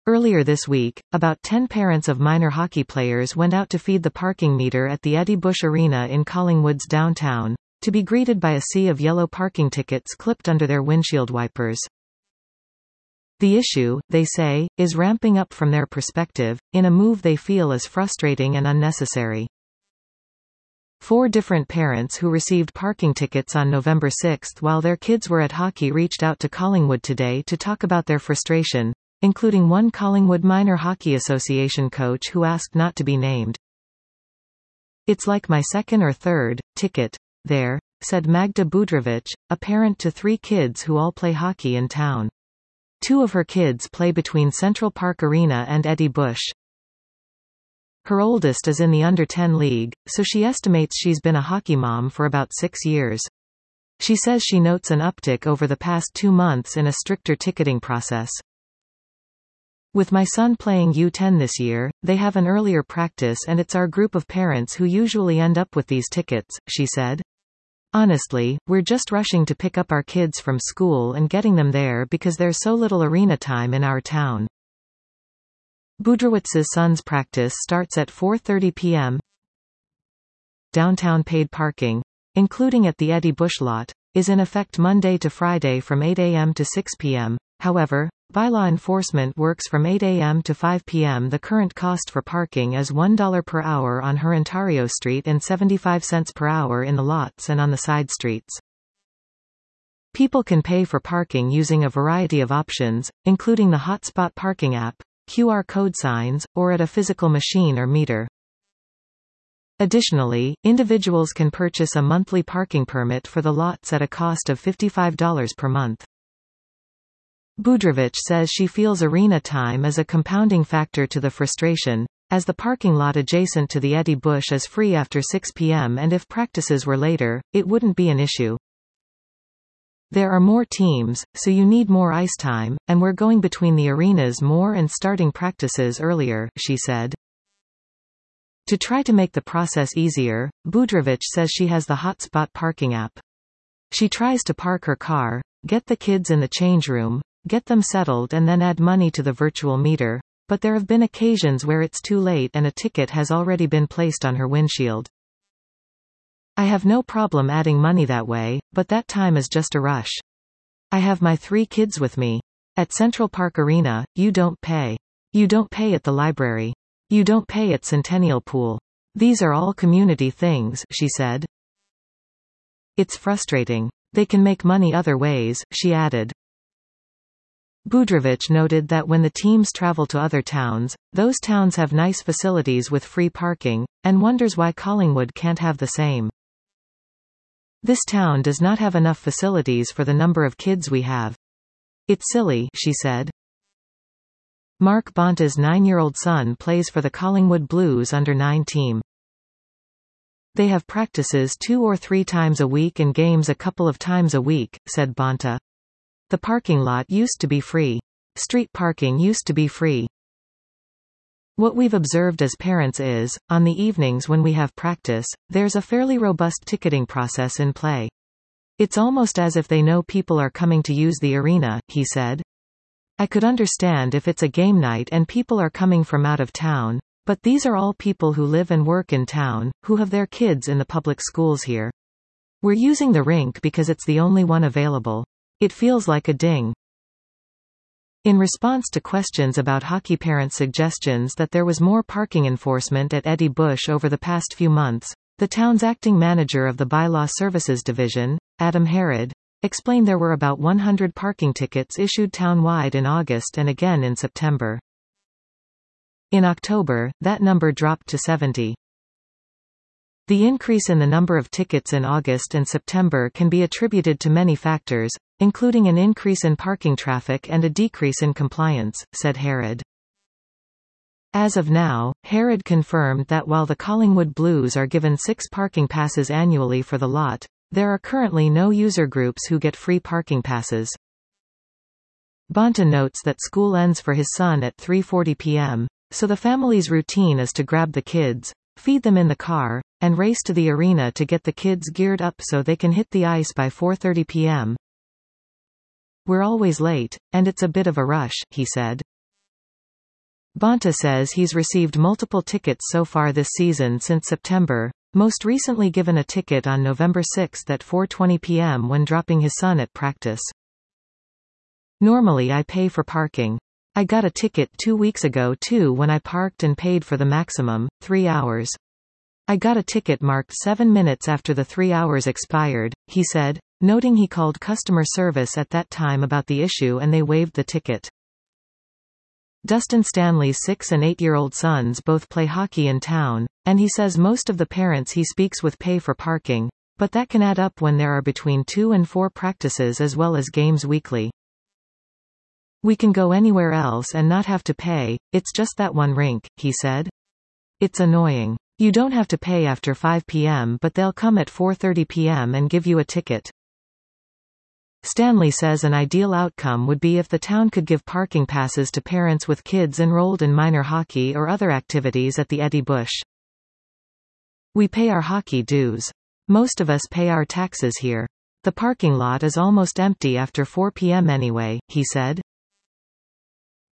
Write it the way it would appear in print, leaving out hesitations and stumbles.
Earlier this week, about 10 parents of minor hockey players went out to feed the parking meter at the Eddie Bush Arena in Collingwood's downtown, to be greeted by a sea of yellow parking tickets clipped under their windshield wipers. The issue, they say, is ramping up from their perspective, in a move they feel is frustrating and unnecessary. 4 different parents who received parking tickets on November 6 while their kids were at hockey reached out to Collingwood today to talk about their frustration, including one Collingwood Minor Hockey Association coach who asked not to be named. "It's like my second or third ticket there," said Magda Budrovic, a parent to 3 kids who all play hockey in town. 2 of her kids play between Central Park Arena and Eddie Bush. Her oldest is in the under-10 league, so she estimates she's been a hockey mom for about 6 years. She says she notes an uptick over the past 2 months in a stricter ticketing process. "With my son playing U10 this year, they have an earlier practice and it's our group of parents who usually end up with these tickets," she said. "Honestly, we're just rushing to pick up our kids from school and getting them there because there's so little arena time in our town." Budrowitz's son's practice starts at 4:30 p.m. Downtown paid parking, including at the Eddie Bush lot, is in effect Monday to Friday from 8 a.m. to 6 p.m. However, bylaw enforcement works from 8 a.m. to 5 p.m. The current cost for parking is $1 per hour on her Ontario Street and 75 cents per hour in the lots and on the side streets. People can pay for parking using a variety of options, including the Hotspot parking app, QR code signs, or at a physical machine or meter. Additionally, individuals can purchase a monthly parking permit for the lots at a cost of $55 per month. Budrovic says she feels arena time is a compounding factor to the frustration, as the parking lot adjacent to the Eddie Bush is free after 6 p.m. and if practices were later, it wouldn't be an issue. "There are more teams, so you need more ice time, and we're going between the arenas more and starting practices earlier," she said. To try to make the process easier, Budrovic says she has the Hotspot parking app. She tries to park her car, get the kids in the change room, get them settled and then add money to the virtual meter, but there have been occasions where it's too late and a ticket has already been placed on her windshield. "I have no problem adding money that way, but that time is just a rush. I have my 3 kids with me. At Central Park Arena, you don't pay. You don't pay at the library. You don't pay at Centennial Pool. These are all community things," she said. "It's frustrating. They can make money other ways," she added. Budrovic noted that when the teams travel to other towns, those towns have nice facilities with free parking, and wonders why Collingwood can't have the same. "This town does not have enough facilities for the number of kids we have. It's silly," she said. Mark Bonta's 9-year-old son plays for the Collingwood Blues under-9 team. "They have practices 2 or 3 times a week and games a couple of times a week," said Bonta. "The parking lot used to be free. Street parking used to be free. What we've observed as parents is, on the evenings when we have practice, there's a fairly robust ticketing process in play. It's almost as if they know people are coming to use the arena," he said. "I could understand if it's a game night and people are coming from out of town, but these are all people who live and work in town, who have their kids in the public schools here. We're using the rink because it's the only one available. It feels like a ding." In response to questions about hockey parents' suggestions that there was more parking enforcement at Eddie Bush over the past few months, the town's acting manager of the Bylaw Services Division, Adam Harrod, explained there were about 100 parking tickets issued town-wide in August and again in September. In October, that number dropped to 70. The increase in the number of tickets in August and September can be attributed to many factors, including an increase in parking traffic and a decrease in compliance, said Harrod. As of now, Harrod confirmed that while the Collingwood Blues are given 6 parking passes annually for the lot, there are currently no user groups who get free parking passes. Bonta notes that school ends for his son at 3:40 p.m., so the family's routine is to grab the kids, feed them in the car, and race to the arena to get the kids geared up so they can hit the ice by 4:30 p.m. "We're always late, and it's a bit of a rush," he said. Bonta says he's received multiple tickets so far this season since September, most recently given a ticket on November 6 at 4:20 p.m. when dropping his son at practice. Normally I pay for parking. I got a ticket 2 weeks ago too when I parked and paid for the maximum, 3 hours. I got a ticket marked 7 minutes after the 3 hours expired, he said, noting he called customer service at that time about the issue and they waived the ticket. Dustin Stanley's 6- and 8-year-old sons both play hockey in town, and he says most of the parents he speaks with pay for parking, but that can add up when there are between 2 and 4 practices as well as games weekly. We can go anywhere else and not have to pay, it's just that one rink, he said. It's annoying. You don't have to pay after 5 p.m. but they'll come at 4:30 p.m. and give you a ticket. Stanley says an ideal outcome would be if the town could give parking passes to parents with kids enrolled in minor hockey or other activities at the Eddie Bush. We pay our hockey dues. Most of us pay our taxes here. The parking lot is almost empty after 4 p.m. anyway, he said.